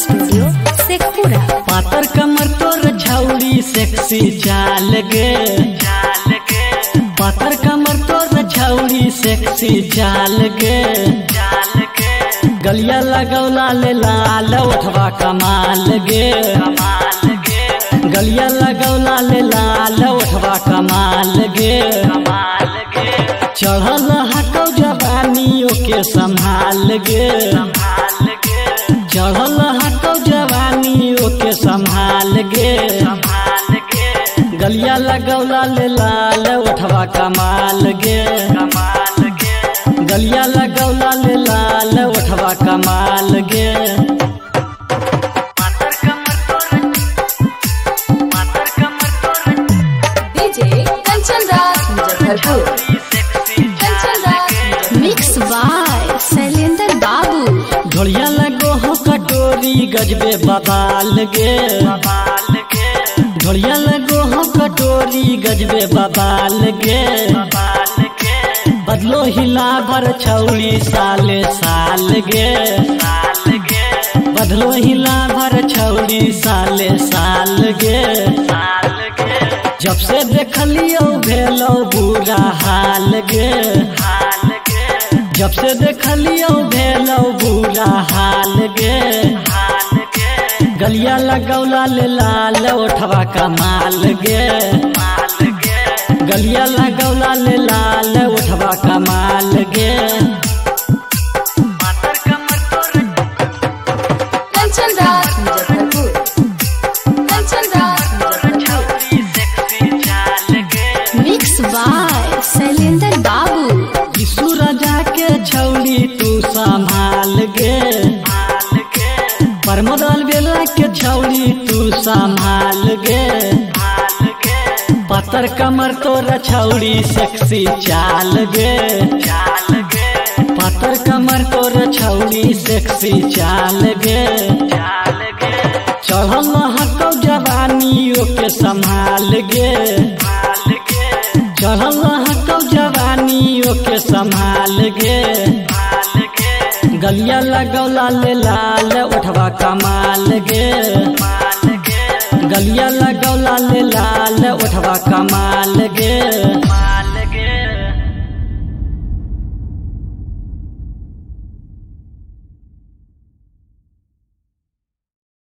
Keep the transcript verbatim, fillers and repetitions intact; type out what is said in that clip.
Studio Sheikhpura. पातर कमर तोर छौड़ी सेक्सी चाल गे, पातर कमर तोर छौड़ी सेक्सी चाल गे, गलिया लगौला ले लाल उठवा कमाल गे, गलिया लगौला ले लाल उठवा कमाल गे, चढ़ल हटो जवानियों के संभाल गे, चढ़ल हटो जवानियों के संभाल गे, गलिया लगौला ले लाल उठवा कमाल गे, गलिया लगौला ले लाल उठवा कमाल गे। DJ Kanchan Raj Muzaffarpur. Mix by Shailendra Babu. ढोलिया लगो हो कटोरी गजबे बबाल गे, ढोलिया लगो हो कटोरी गजबे बबाल गे, बदलो हिला भर छौड़ी साले साल गे, बदलो हिला भर छौड़ी साले साल गे, जब से देखलियो भेलो बुरा हाल गे, जब से देखलियो भेलो बुरा हाल गे, गलिया लगौला ले लाल उठवा कमाल गे, गलिया लगौला ले लाल उठवा कमाल गे। कंचन राज मुजफ्फरपुर। कंचन राज मुजफ्फरपुर। Mix by Shailendra Babu. यीशु राजा के छौड़ी तू संभाल गे, परमदल बेला के छौड़ी तू संभाल गे, पातर कमर तोर छौड़ी सेक्सी चाल गे, पातर कमर तोर छौड़ी सेक्सी चाल गे, चढ़ल हटो जवानियों के संभाल गे, चढ़ल हटो जवानियों के संभाल गे, गलिया लगौला ले लाल उठवा कमाल गे, गलिया लगौला ले लाल उठवा कमाल